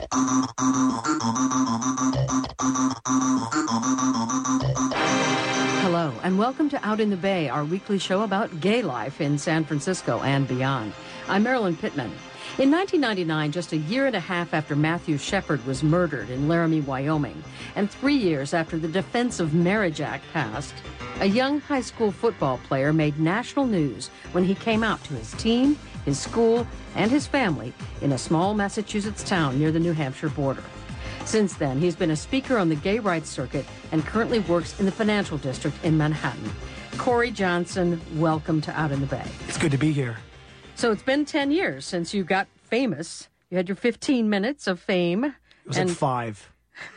Hello, and welcome to Out in the Bay, our weekly show about gay life in San Francisco and beyond. I'm Marilyn Pittman. In 1999, just a year and a half after Matthew Shepard was murdered in Laramie, Wyoming, and 3 years after the Defense of Marriage Act passed, a young high school football player made national news when he came out to his team, his school, and his family in a small Massachusetts town near the New Hampshire border. Since then, he's been a speaker on the gay rights circuit and currently works in the financial district in Manhattan. Corey Johnson, welcome to Out in the Bay. It's good to be here. So it's been 10 years since you got famous. You had your 15 minutes of fame. It was like 5.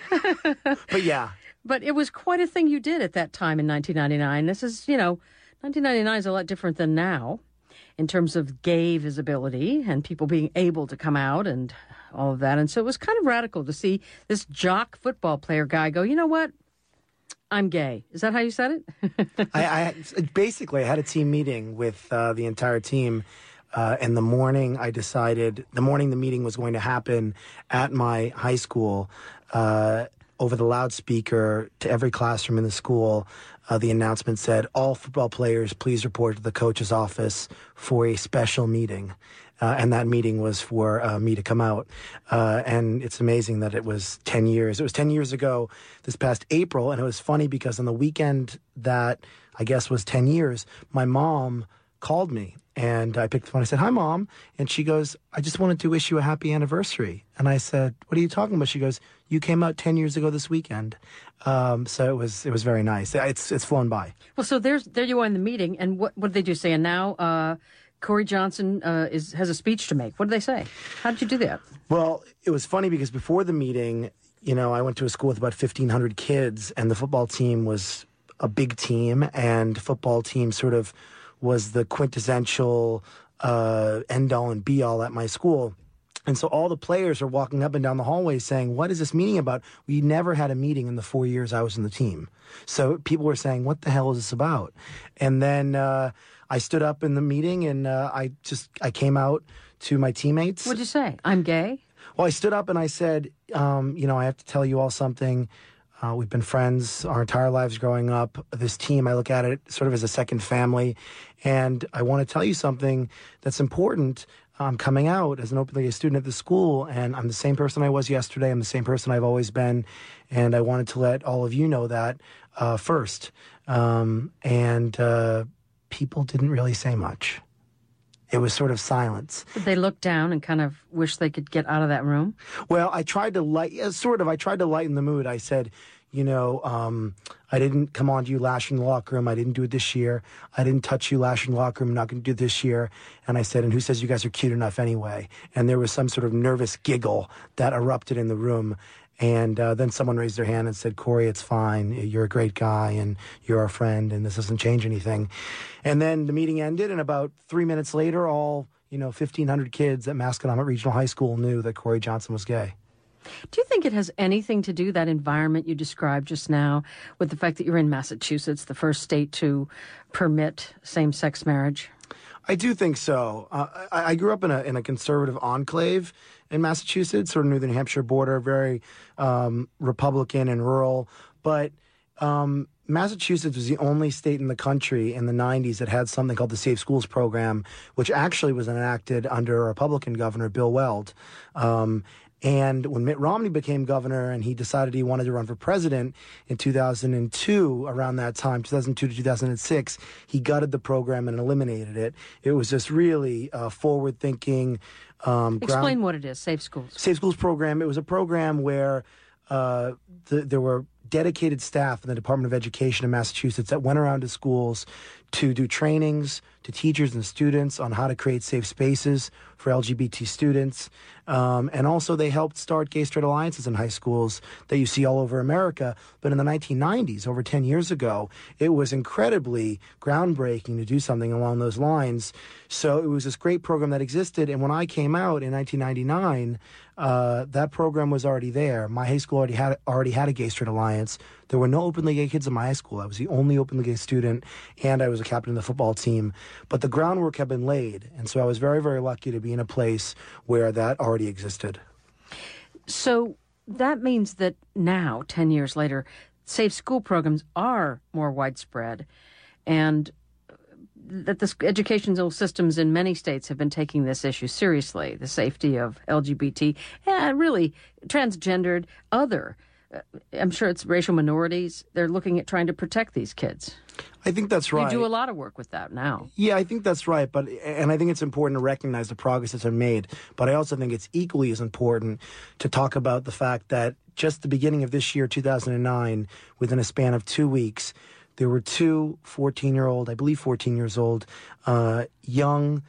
But yeah. But it was quite a thing you did at that time in 1999. This is, 1999 is a lot different than now in terms of gay visibility and people being able to come out and all of that. And so it was kind of radical to see this jock football player guy go, you know what? I'm gay. Is that how you said it? I basically had a team meeting with the entire team. In the morning, the morning the meeting was going to happen at my high school, over the loudspeaker to every classroom in the school, the announcement said, all football players, please report to the coach's office for a special meeting. And that meeting was for me to come out. And it's amazing that it was 10 years. It was 10 years ago this past April. And it was funny because on the weekend that I guess was 10 years, my mom called me. And I picked the phone. I said, hi, Mom. And she goes, I just wanted to wish you a happy anniversary. And I said, what are you talking about? She goes, you came out 10 years ago this weekend. So it was very nice. It's flown by. Well, so there you are in the meeting. And what did they do say? And now Corey Johnson has a speech to make. What did they say? How did you do that? Well, it was funny because before the meeting, I went to a school with about 1,500 kids, and the football team was a big team, and football team sort of was the quintessential end-all and be-all at my school. And so all the players are walking up and down the hallway saying, what is this meeting about? We never had a meeting in the 4 years I was in the team. So people were saying, what the hell is this about? And then I stood up in the meeting and I came out to my teammates. What'd you say? I'm gay? Well, I stood up and I said, I have to tell you all something. We've been friends our entire lives growing up. This team, I look at it sort of as a second family. And I want to tell you something that's important. I'm coming out as an openly gay student at the school, and I'm the same person I was yesterday. I'm the same person I've always been. And I wanted to let all of you know that first. People didn't really say much. It was sort of silence. Did they look down and kind of wish they could get out of that room? Well, I tried to lighten the mood. I said, I didn't come on to you last year in the locker room. I didn't do it this year. I didn't touch you last year in the locker room. I'm not going to do it this year. And I said, and who says you guys are cute enough anyway? And there was some sort of nervous giggle that erupted in the room. And then someone raised their hand and said, Corey, it's fine. You're a great guy, and you're our friend, and this doesn't change anything. And then the meeting ended, and about 3 minutes later, all 1,500 kids at Masconomet Regional High School knew that Corey Johnson was gay. Do you think it has anything to do, that environment you described just now, with the fact that you're in Massachusetts, the first state to permit same-sex marriage? I do think so. I grew up in a conservative enclave in Massachusetts, sort of near the New Hampshire border, very Republican and rural. But Massachusetts was the only state in the country in the 90s that had something called the Safe Schools Program, which actually was enacted under a Republican governor, Bill Weld. And when Mitt Romney became governor and he decided he wanted to run for president in 2002, around that time, 2002 to 2006, he gutted the program and eliminated it. It was this really forward-thinking... Explain what it is, Safe Schools. Safe Schools program. It was a program where there were dedicated staff in the Department of Education in Massachusetts that went around to schools to do trainings to teachers and students on how to create safe spaces for LGBT students. And also they helped start gay-straight alliances in high schools that you see all over America. But in the 1990s, over 10 years ago, it was incredibly groundbreaking to do something along those lines. So it was this great program that existed. And when I came out in 1999, that program was already there. My high school already had a gay-straight alliance. There were no openly gay kids in my high school. I was the only openly gay student, and I was a captain of the football team. But the groundwork had been laid, and so I was very, very lucky to be in a place where that already existed. So that means that now, 10 years later, safe school programs are more widespread, and that the educational systems in many states have been taking this issue seriously, the safety of LGBT and really transgendered, other. I'm sure it's racial minorities. They're looking at trying to protect these kids. I think that's right. You do a lot of work with that now. Yeah, I think that's right. And I think it's important to recognize the progress that's been made. But I also think it's equally as important to talk about the fact that just the beginning of this year, 2009, within a span of 2 weeks, there were two 14 years old, young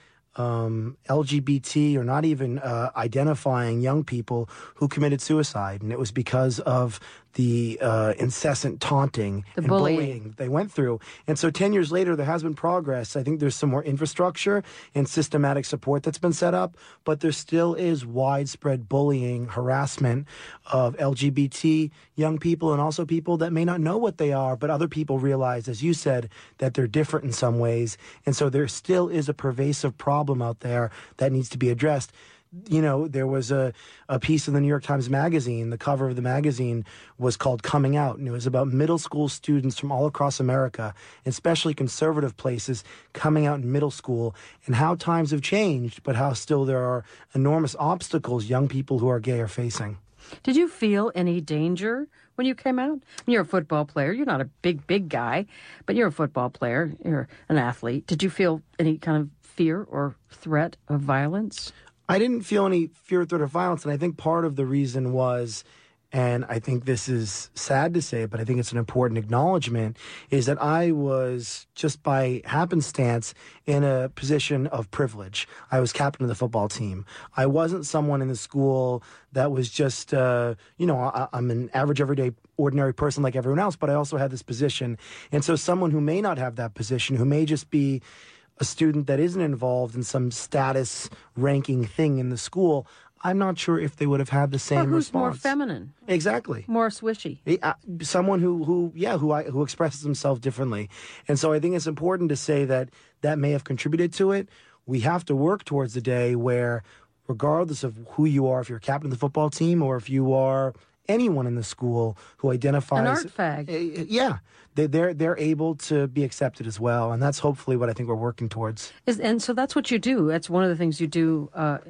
LGBT or not even identifying young people who committed suicide. And it was because of the incessant taunting and bullying they went through. And so 10 years later, there has been progress. I think there's some more infrastructure and systematic support that's been set up, but there still is widespread bullying, harassment of LGBT young people and also people that may not know what they are, but other people realize, as you said, that they're different in some ways. And so there still is a pervasive problem out there that needs to be addressed. You know, there was a piece in the New York Times Magazine. The cover of the magazine was called Coming Out, and it was about middle school students from all across America, especially conservative places, coming out in middle school, and how times have changed, but how still there are enormous obstacles young people who are gay are facing. Did you feel any danger when you came out? You're a football player. You're not a big guy, but you're a football player. You're an athlete. Did you feel any kind of fear or threat of violence? I didn't feel any fear, threat, or violence, and I think part of the reason was, and I think this is sad to say, but I think it's an important acknowledgement, is that I was, just by happenstance, in a position of privilege. I was captain of the football team. I wasn't someone in the school that was just, I'm an average, everyday, ordinary person like everyone else, but I also had this position. And so someone who may not have that position, who may just be a student that isn't involved in some status ranking thing in the school, I'm not sure if they would have had the same who's response. More feminine. Exactly. More swishy. Someone who expresses himself differently. And so I think it's important to say that may have contributed to it. We have to work towards the day where, regardless of who you are, if you're captain of the football team or if you are anyone in the school who identifies an art fag, they're able to be accepted as well, and that's hopefully what I think we're working towards. And so that's what you do. That's one of the things you do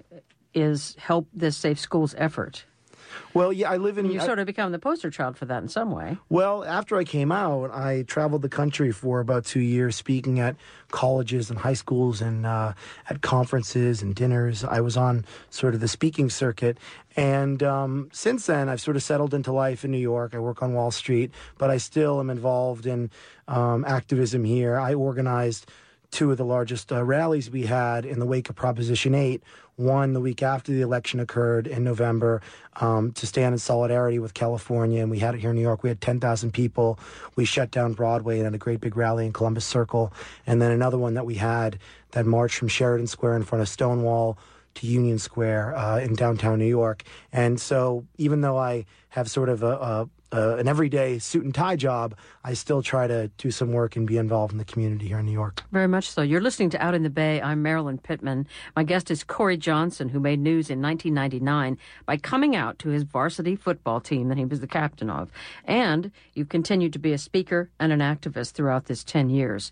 is help this Safe Schools effort. Well, yeah, I live in... You sort of become the poster child for that in some way. Well, after I came out, I traveled the country for about 2 years, speaking at colleges and high schools and at conferences and dinners. I was on sort of the speaking circuit. And since then, I've sort of settled into life in New York. I work on Wall Street, but I still am involved in activism here. I organized two of the largest rallies we had in the wake of Proposition 8. One the week after the election occurred in November to stand in solidarity with California, and we had it here in New York. We had 10,000 people. We shut down Broadway and had a great big rally in Columbus Circle. And then another one that we had that marched from Sheridan Square in front of Stonewall to Union Square in downtown New York. And so even though I have sort of an everyday suit and tie job, I still try to do some work and be involved in the community here in New York. Very much so. You're listening to Out in the Bay. I'm Marilyn Pittman. My guest is Corey Johnson, who made news in 1999 by coming out to his varsity football team that he was the captain of. And you've continued to be a speaker and an activist throughout this 10 years.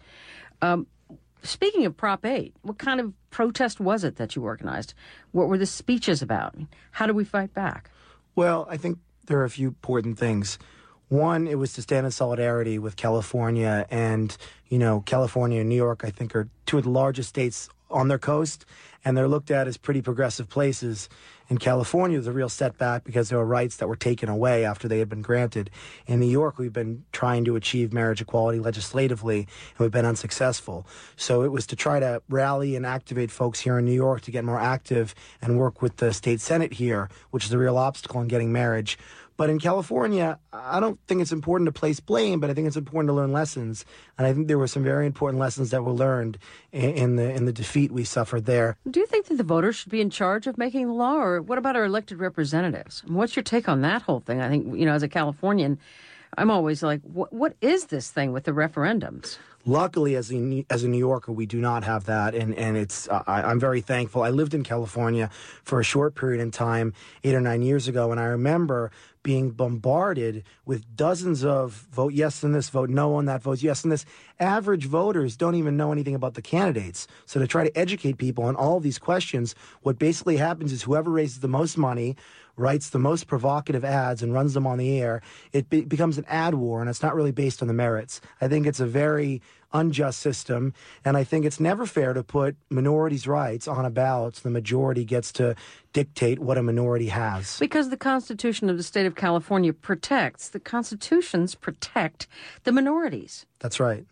Speaking of Prop 8, what kind of protest was it that you organized? What were the speeches about? How do we fight back? Well, I think there are a few important things. One, it was to stand in solidarity with California. And, California and New York, I think, are two of the largest states on their coast, and they're looked at as pretty progressive places. In California, there's a real setback because there were rights that were taken away after they had been granted. In New York, we've been trying to achieve marriage equality legislatively, and we've been unsuccessful. So it was to try to rally and activate folks here in New York to get more active and work with the state Senate here, which is a real obstacle in getting marriage. But in California, I don't think it's important to place blame, but I think it's important to learn lessons. And I think there were some very important lessons that were learned in the defeat we suffered there. Do you think that the voters should be in charge of making the law, or what about our elected representatives? What's your take on that whole thing? I think, as a Californian, I'm always like, what is this thing with the referendums? Luckily, as a New Yorker, we do not have that, and I'm very thankful. I lived in California for a short period in time, 8 or 9 years ago, and I remember being bombarded with dozens of vote yes on this, vote no on that, vote yes on this. Average voters don't even know anything about the candidates. So to try to educate people on all of these questions, what basically happens is whoever raises the most money writes the most provocative ads and runs them on the air, it becomes an ad war, and it's not really based on the merits. I think it's a very unjust system, and I think it's never fair to put minorities' rights on a ballot so the majority gets to dictate what a minority has. Because the Constitution of the state of California the constitutions protect the minorities. That's right.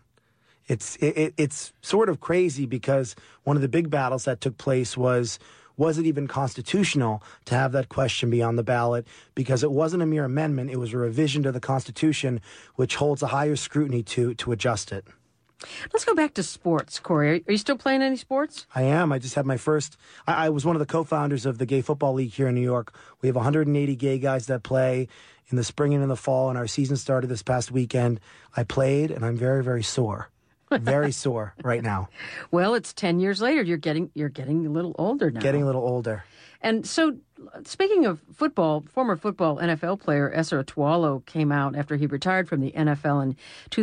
It's sort of crazy because one of the big battles that took place was it even constitutional to have that question be on the ballot? Because it wasn't a mere amendment, it was a revision to the Constitution, which holds a higher scrutiny to adjust it. Let's go back to sports, Corey. Are you still playing any sports? I am. I just had my first. I was one of the co-founders of the Gay Football League here in New York. We have 180 gay guys that play in the spring and in the fall, and our season started this past weekend. I played, and I'm very, very sore. Very sore right now. Well, it's 10 years later. You're getting a little older now. Getting a little older. And so, speaking of football, former football NFL player Esser Tualo came out after he retired from the NFL in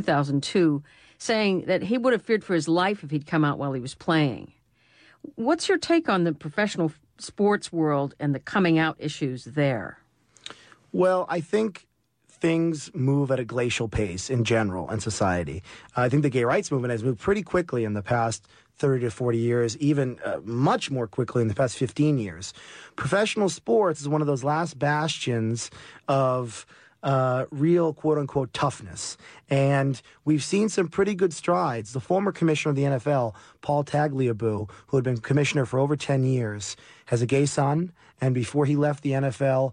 2002, saying that he would have feared for his life if he'd come out while he was playing. What's your take on the professional sports world and the coming out issues there? Well, I think things move at a glacial pace in general in society. I think the gay rights movement has moved pretty quickly in the past 30 to 40 years, even much more quickly in the past 15 years. Professional sports is one of those last bastions of real quote-unquote toughness. And we've seen some pretty good strides. The former commissioner of the NFL, Paul Tagliabue, who had been commissioner for over 10 years, has a gay son, and before he left the NFL,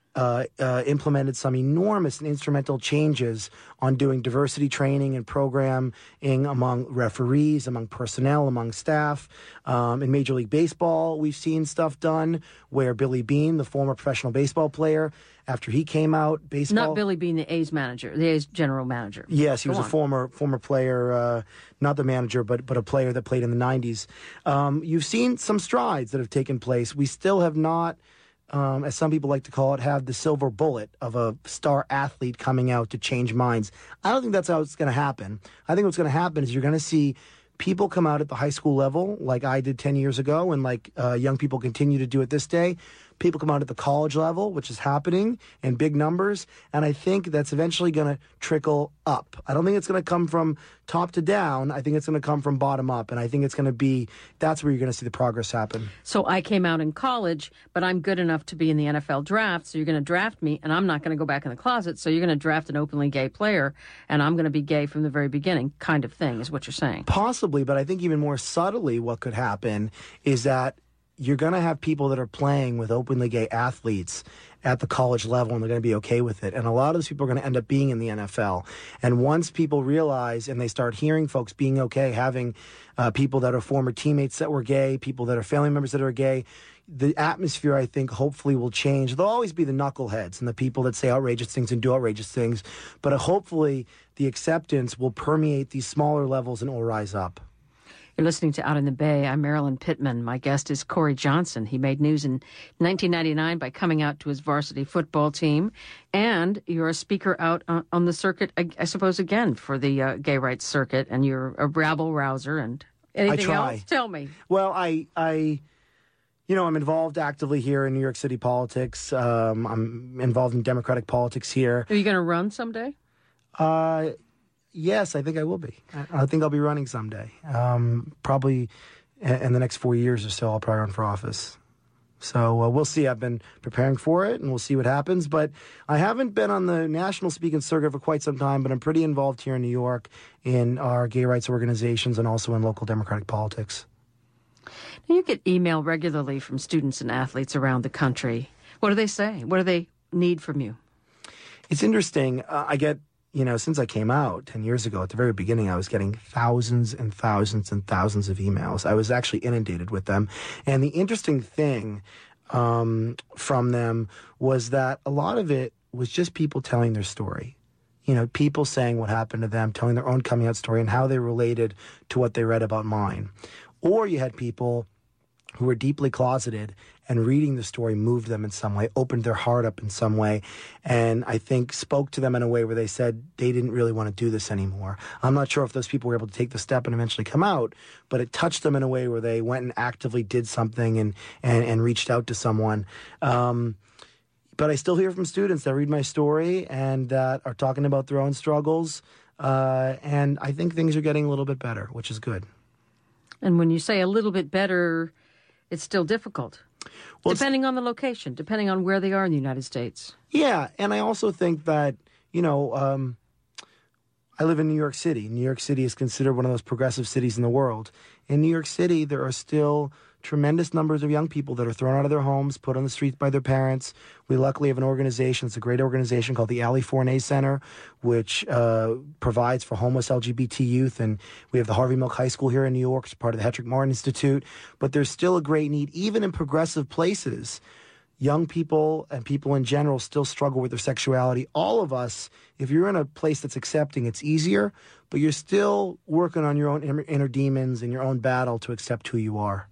implemented some enormous and instrumental changes on doing diversity training and programming among referees, among personnel, among staff. In Major League Baseball, we've seen stuff done where Billy Beane, the former professional baseball player, after he came out, baseball... Not Billy Beane, the A's manager, the A's general manager. Yes, he was a former player, not the manager, but a player that played in the 90s. You've seen some strides that have taken place. We still have not... as some people like to call it, have the silver bullet of a star athlete coming out to change minds. I don't think that's how it's going to happen. I think what's going to happen is you're going to see people come out at the high school level, like I did 10 years ago, and like young people continue to do it this day. People come out at the college level, which is happening in big numbers, and I think that's eventually going to trickle up. I don't think it's going to come from top to down. I think it's going to come from bottom up, and I think it's going to be, that's where you're going to see the progress happen. So I came out in college, but I'm good enough to be in the NFL draft, so you're going to draft me, and I'm not going to go back in the closet, so you're going to draft an openly gay player, and I'm going to be gay from the very beginning, kind of thing, is what you're saying. Possibly, but I think even more subtly what could happen is that you're going to have people that are playing with openly gay athletes at the college level, and they're going to be okay with it. And a lot of those people are going to end up being in the NFL. And once people realize and they start hearing folks being okay, having people that are former teammates that were gay, people that are family members that are gay, the atmosphere, I think, hopefully will change. There'll always be the knuckleheads and the people that say outrageous things and do outrageous things. But hopefully the acceptance will permeate these smaller levels and it will rise up. You're listening to Out in the Bay. I'm Marilyn Pittman. My guest is Corey Johnson. He made news in 1999 by coming out to his varsity football team. And you're a speaker out on the circuit, I suppose, again, for the gay rights circuit. And you're a rabble-rouser. And anything else? Tell me. Well, I'm involved actively here in New York City politics. I'm involved in Democratic politics here. Are you going to run someday? Yes, I think I will be. I think I'll be running someday. Probably in the next 4 years or so, I'll probably run for office. So we'll see. I've been preparing for it, and we'll see what happens. But I haven't been on the national speaking circuit for quite some time, but I'm pretty involved here in New York in our gay rights organizations and also in local Democratic politics. Now, you get email regularly from students and athletes around the country. What do they say? What do they need from you? It's interesting. I get... since I came out 10 years ago, at the very beginning, I was getting thousands and thousands and thousands of emails. I was actually inundated with them. And the interesting thing from them was that a lot of it was just people telling their story. people saying what happened to them, telling their own coming out story and how they related to what they read about mine. Or you had people who were deeply closeted and reading the story moved them in some way, opened their heart up in some way, and I think spoke to them in a way where they said they didn't really want to do this anymore. I'm not sure if those people were able to take the step and eventually come out, but it touched them in a way where they went and actively did something and reached out to someone. But I still hear from students that read my story and that are talking about their own struggles, and I think things are getting a little bit better, which is good. And when you say a little bit better, it's still difficult. Well, depending on the location, depending on where they are in the United States. Yeah, and I also think that, I live in New York City. New York City is considered one of those progressive cities in the world. In New York City, there are still tremendous numbers of young people that are thrown out of their homes, put on the streets by their parents. We luckily have an organization, it's a great organization called the Ali Forney Center, which provides for homeless LGBT youth. And we have the Harvey Milk High School here in New York. It's part of the Hetrick Martin Institute. But there's still a great need, even in progressive places. Young people and people in general still struggle with their sexuality. All of us, if you're in a place that's accepting, it's easier, but you're still working on your own inner demons and your own battle to accept who you are.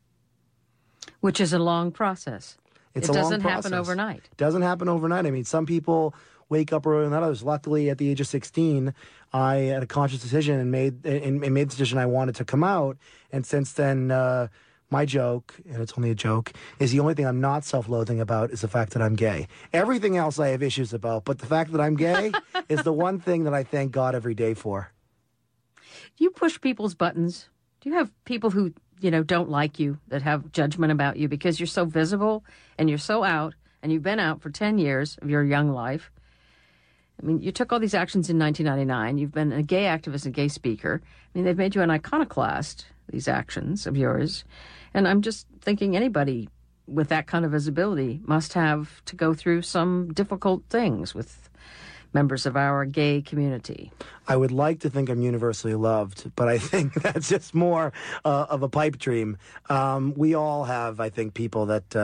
Which is a long process. It doesn't happen overnight. It doesn't happen overnight. I mean, some people wake up earlier than others. Luckily, at the age of 16, I had a conscious decision and made the decision I wanted to come out. And since then, my joke, and it's only a joke, is the only thing I'm not self-loathing about is the fact that I'm gay. Everything else I have issues about, but the fact that I'm gay is the one thing that I thank God every day for. Do you push people's buttons? Do you have people who don't like you, that have judgment about you because you're so visible and you're so out and you've been out for 10 years of your young life? I mean, you took all these actions in 1999. You've been a gay activist and gay speaker. I mean, they've made you an iconoclast, these actions of yours. And I'm just thinking anybody with that kind of visibility must have to go through some difficult things with members of our gay community. I would like to think I'm universally loved, but I think that's just more of a pipe dream. We all have, I think, people that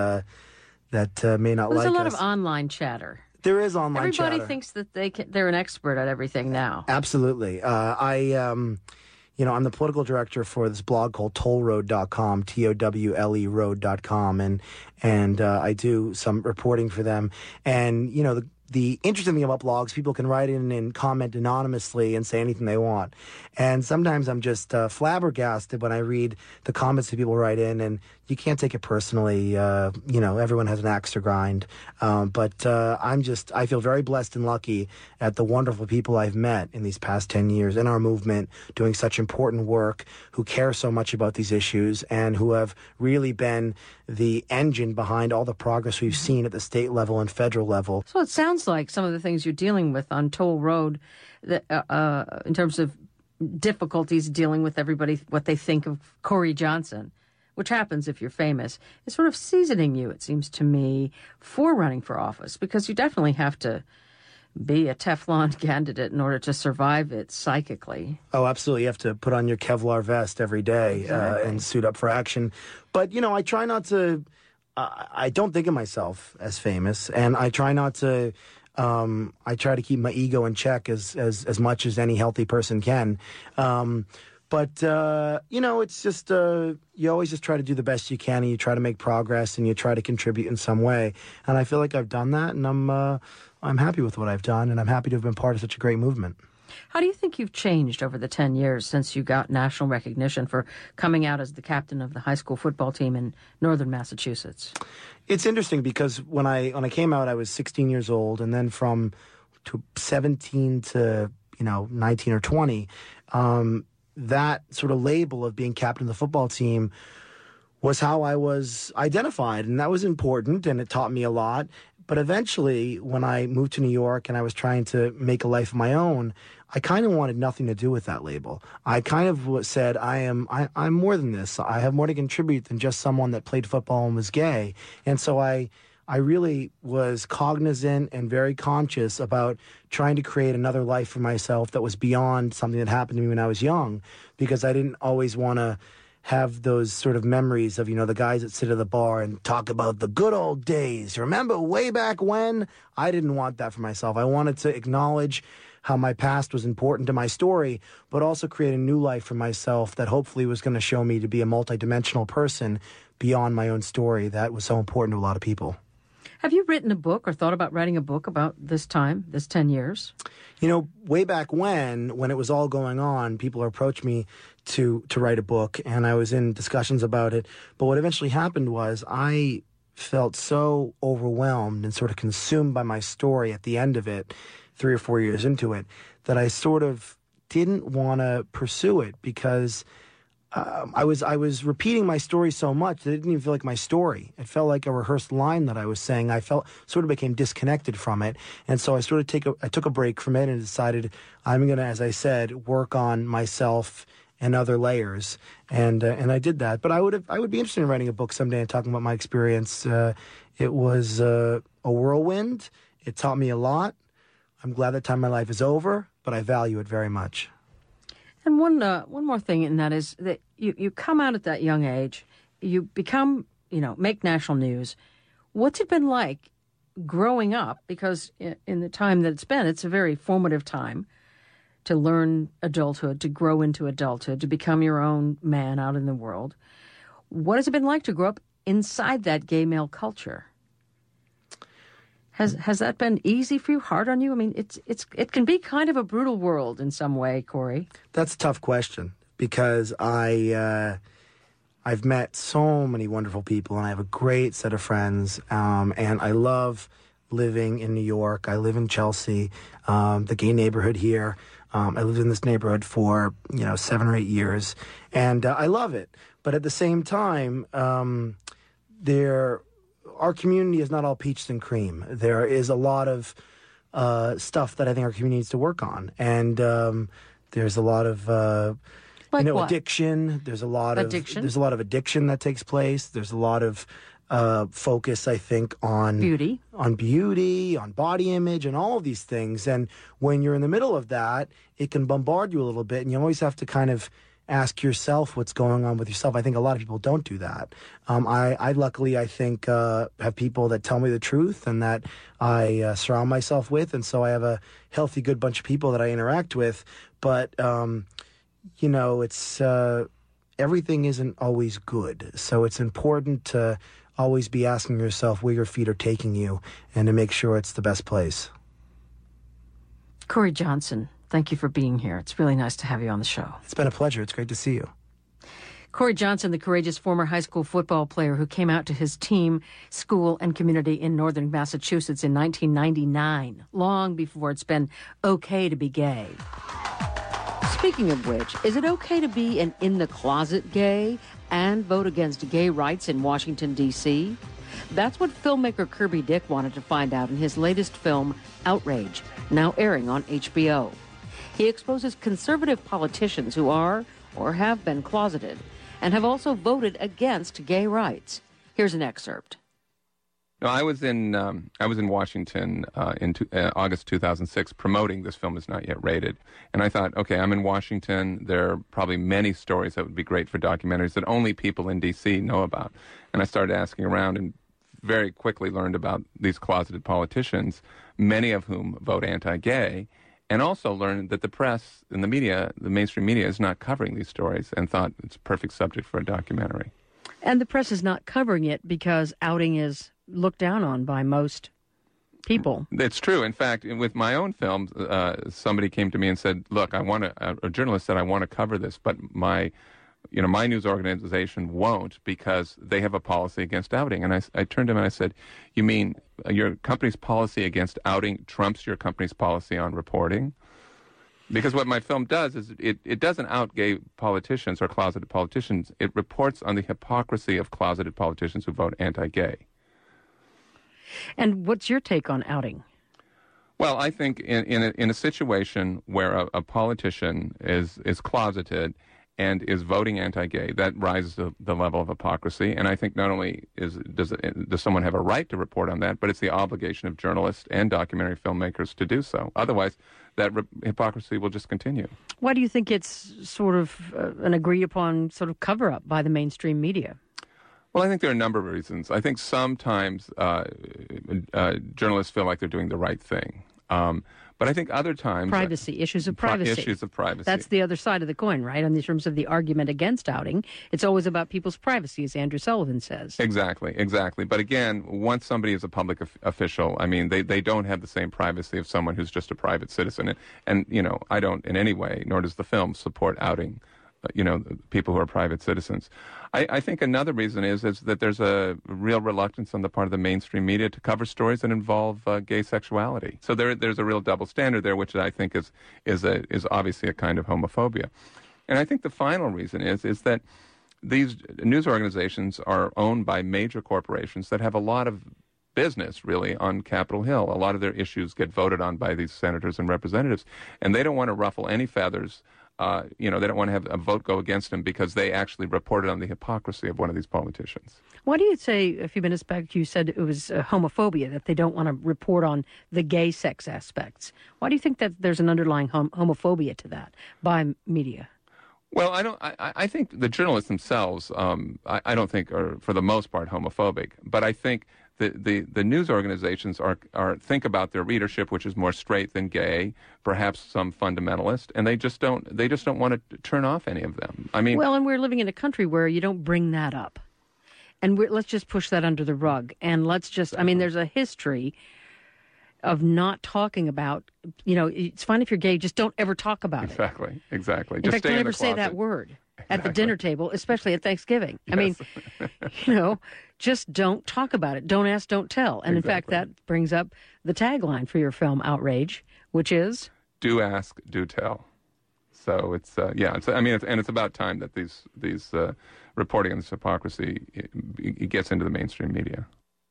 may not like us. There's a lot of online chatter. There is online chatter. Everybody thinks that they're an expert at everything now. Absolutely. I'm the political director for this blog called tollroad.com, TOWLE road.com, and I do some reporting for them. And, the interesting thing about blogs, people can write in and comment anonymously and say anything they want. And sometimes I'm just flabbergasted when I read the comments that people write in, and you can't take it personally. Everyone has an axe to grind. But I feel very blessed and lucky at the wonderful people I've met in these past 10 years in our movement, doing such important work, who care so much about these issues, and who have really been the engine behind all the progress we've seen at the state level and federal level. So it sounds like some of the things you're dealing with on Toll Road, that, in terms of difficulties dealing with everybody, what they think of Corey Johnson, which happens if you're famous, is sort of seasoning you, it seems to me, for running for office, because you definitely have to be a Teflon candidate in order to survive it psychically. Oh, absolutely. You have to put on your Kevlar vest every day. Exactly. And suit up for action. But, I try not to... I don't think of myself as famous, and I try not to... I try to keep my ego in check as much as any healthy person can. But it's just, you always just try to do the best you can, and you try to make progress, and you try to contribute in some way. And I feel like I've done that, and I'm happy with what I've done, and I'm happy to have been part of such a great movement. How do you think you've changed over the 10 years since you got national recognition for coming out as the captain of the high school football team in northern Massachusetts? It's interesting because when I came out, I was 16 years old, and then from 17 to 19 or 20, that sort of label of being captain of the football team was how I was identified, and that was important, and it taught me a lot. But eventually, when I moved to New York and I was trying to make a life of my own, I kind of wanted nothing to do with that label. I kind of said, I'm more than this. I have more to contribute than just someone that played football and was gay. And so I really was cognizant and very conscious about trying to create another life for myself that was beyond something that happened to me when I was young, because I didn't always want to have those sort of memories of, the guys that sit at the bar and talk about the good old days. Remember way back when? I didn't want that for myself. I wanted to acknowledge how my past was important to my story, but also create a new life for myself that hopefully was going to show me to be a multidimensional person beyond my own story that was so important to a lot of people. Have you written a book or thought about writing a book about this time, this 10 years? You know, way back when it was all going on, people approached me to write a book, and I was in discussions about it. But what eventually happened was I felt so overwhelmed and sort of consumed by my story at the end of it, 3 or 4 years into it, that I sort of didn't want to pursue it because I was repeating my story so much that it didn't even feel like my story. It felt like a rehearsed line that I was saying. I sort of became disconnected from it. And so I took a break from it and decided I'm going to, as I said, work on myself and other layers. And I did that. But I would be interested in writing a book someday and talking about my experience. It was a whirlwind. It taught me a lot. I'm glad that time in my life is over, but I value it very much. And one more thing, and that is that you come out at that young age, you become, make national news. What's it been like growing up? Because in the time that it's a very formative time to learn adulthood, to grow into adulthood, to become your own man out in the world. What has it been like to grow up inside that gay male culture? Has that been easy for you, hard on you? I mean, it can be kind of a brutal world in some way, Corey. That's a tough question because I've met so many wonderful people and I have a great set of friends, and I love living in New York. I live in Chelsea, the gay neighborhood here. I lived in this neighborhood for 7 or 8 years, and I love it. But at the same time, our community is not all peaches and cream. There is a lot of stuff that I think our community needs to work on. And there's a lot of addiction. There's a lot of addiction that takes place. There's a lot of focus, I think, on beauty, on body image, and all of these things. And when you're in the middle of that, it can bombard you a little bit, and you always have to kind of ask yourself what's going on with yourself. I think a lot of people don't do that. I luckily, I think, have people that tell me the truth and that I surround myself with. And so I have a healthy, good bunch of people that I interact with. But, it's everything isn't always good. So it's important to always be asking yourself where your feet are taking you and to make sure it's the best place. Corey Johnson, thank you for being here. It's really nice to have you on the show. It's been a pleasure. It's great to see you. Corey Johnson, the courageous former high school football player who came out to his team, school, and community in northern Massachusetts in 1999, long before it's been okay to be gay. Speaking of which, is it okay to be an in-the-closet gay and vote against gay rights in Washington, D.C.? That's what filmmaker Kirby Dick wanted to find out in his latest film, Outrage, now airing on HBO. He exposes conservative politicians who are or have been closeted and have also voted against gay rights. Here's an excerpt. No, I was in Washington in August 2006 promoting This Film Is Not Yet Rated. And I thought, okay, I'm in Washington. There are probably many stories that would be great for documentaries that only people in D.C. know about. And I started asking around and very quickly learned about these closeted politicians, many of whom vote anti-gay, and also learned that the press and the media, the mainstream media, is not covering these stories, and thought it's a perfect subject for a documentary. And the press is not covering it because outing is looked down on by most people. It's true. In fact, with my own films, somebody came to me and said, look, a journalist said, I want to cover this, but my news organization won't because they have a policy against outing. And I turned to him and I said, you mean your company's policy against outing trumps your company's policy on reporting? Because what my film does is it doesn't out gay politicians or closeted politicians. It reports on the hypocrisy of closeted politicians who vote anti-gay. And what's your take on outing? Well, I think in a situation where a politician is closeted and is voting anti-gay, that rises the level of hypocrisy. And I think not only does someone have a right to report on that, but it's the obligation of journalists and documentary filmmakers to do so. Otherwise, that hypocrisy will just continue. Why do you think it's sort of an agreed-upon sort of cover-up by the mainstream media? Well, I think there are a number of reasons. I think sometimes journalists feel like they're doing the right thing. But I think other times... Privacy, issues of privacy. Issues of privacy. That's the other side of the coin, right? In terms of the argument against outing, it's always about people's privacy, as Andrew Sullivan says. Exactly. But again, once somebody is a public official, I mean, they don't have the same privacy of someone who's just a private citizen. And I don't in any way, nor does the film, support outing people who are private citizens. I think another reason is that there's a real reluctance on the part of the mainstream media to cover stories that involve gay sexuality. So there's a real double standard there, which I think is obviously a kind of homophobia. And I think the final reason is that these news organizations are owned by major corporations that have a lot of business, really, on Capitol Hill. A lot of their issues get voted on by these senators and representatives, and they don't want to ruffle any feathers. They don't want to have a vote go against them because they actually reported on the hypocrisy of one of these politicians. Why do you say, a few minutes back, you said it was homophobia, that they don't want to report on the gay sex aspects? Why do you think that there's an underlying homophobia to that by media? Well, I think the journalists themselves, I don't think are, for the most part, homophobic. But I think the news organizations are think about their readership, which is more straight than gay, perhaps some fundamentalist, and they just don't want to turn off any of them. I mean, well, and we're living in a country where you don't bring that up, and let's just push that under the rug, and there's a history of not talking about, it's fine if you're gay, just don't ever talk about it. Exactly. In just fact, don't ever say that word at the dinner table, especially at Thanksgiving. Yes. I mean, just don't talk about it. Don't ask, don't tell. And in fact, that brings up the tagline for your film, Outrage, which is? Do ask, do tell. So it's about time that these reporting on this hypocrisy it gets into the mainstream media.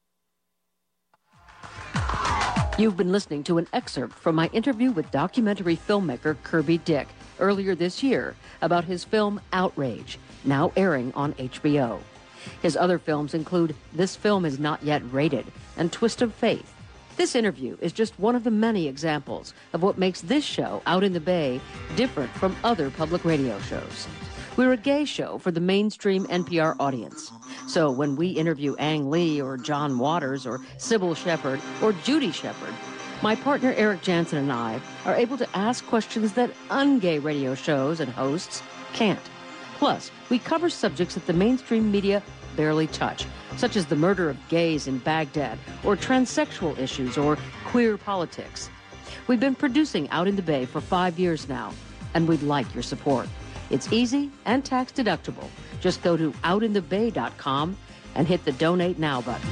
You've been listening to an excerpt from my interview with documentary filmmaker Kirby Dick earlier this year about his film Outrage, now airing on HBO. His other films include This Film Is Not Yet Rated and Twist of Faith. This interview is just one of the many examples of what makes this show, Out in the Bay, different from other public radio shows. We're a gay show for the mainstream NPR audience. So when we interview Ang Lee or John Waters or Sybil Shepherd or Judy Shepherd, my partner Eric Jansen and I are able to ask questions that ungay radio shows and hosts can't. Plus, we cover subjects that the mainstream media barely touch, such as the murder of gays in Baghdad or transsexual issues or queer politics. We've been producing Out in the Bay for 5 years now, and we'd like your support. It's easy and tax-deductible. Just go to outinthebay.com and hit the Donate Now button.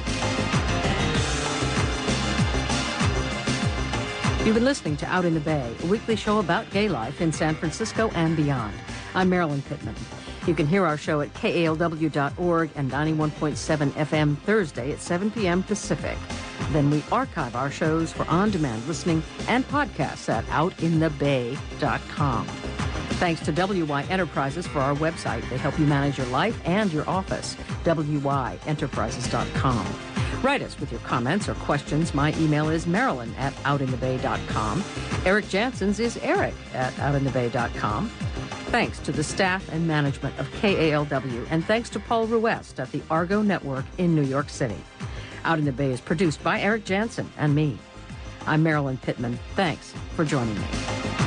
You've been listening to Out in the Bay, a weekly show about gay life in San Francisco and beyond. I'm Marilyn Pittman. You can hear our show at KALW.org and 91.7 FM Thursday at 7 p.m. Pacific. Then we archive our shows for on-demand listening and podcasts at outinthebay.com. Thanks to WY Enterprises for our website. They help you manage your life and your office. WYEnterprises.com. Write us with your comments or questions. My email is marilyn@outinthebay.com. Eric Jansen's is eric@outinthebay.com. Thanks to the staff and management of KALW, and thanks to Paul Ruest at the Argo Network in New York City. Out in the Bay is produced by Eric Jansen and me. I'm Marilyn Pittman. Thanks for joining me.